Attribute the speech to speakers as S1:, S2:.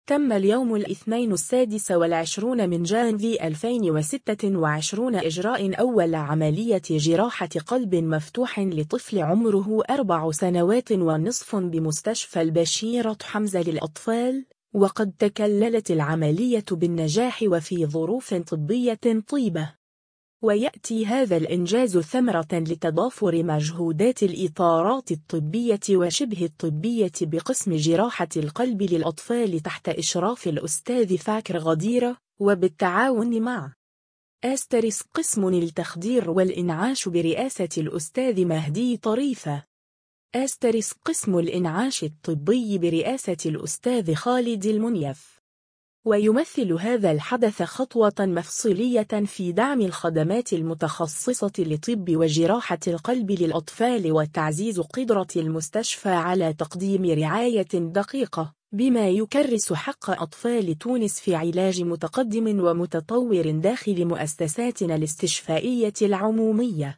S1: تم اليوم الاثنين 26 من جانفي 2026 إجراء أول عملية جراحة قلب مفتوح لطفل عمره 4 سنوات ونصف بمستشفى البشيرة حمزة للأطفال، وقد تكللت العملية بالنجاح وفي ظروف طبية طيبة. ويأتي هذا الإنجاز ثمرة لتضافر مجهودات الإطارات الطبية وشبه الطبية بقسم جراحة القلب للأطفال تحت إشراف الأستاذ فاكر غديرة، وبالتعاون مع أسترس قسم التخدير والإنعاش برئاسة الأستاذ مهدي طريفة. أسترس قسم الإنعاش الطبي برئاسة الأستاذ خالد المنيف. ويمثل هذا الحدث خطوة مفصلية في دعم الخدمات المتخصصة لطب وجراحة القلب للأطفال وتعزيز قدرة المستشفى على تقديم رعاية دقيقة، بما يكرس حق أطفال تونس في علاج متقدم ومتطور داخل مؤسساتنا الاستشفائية العمومية.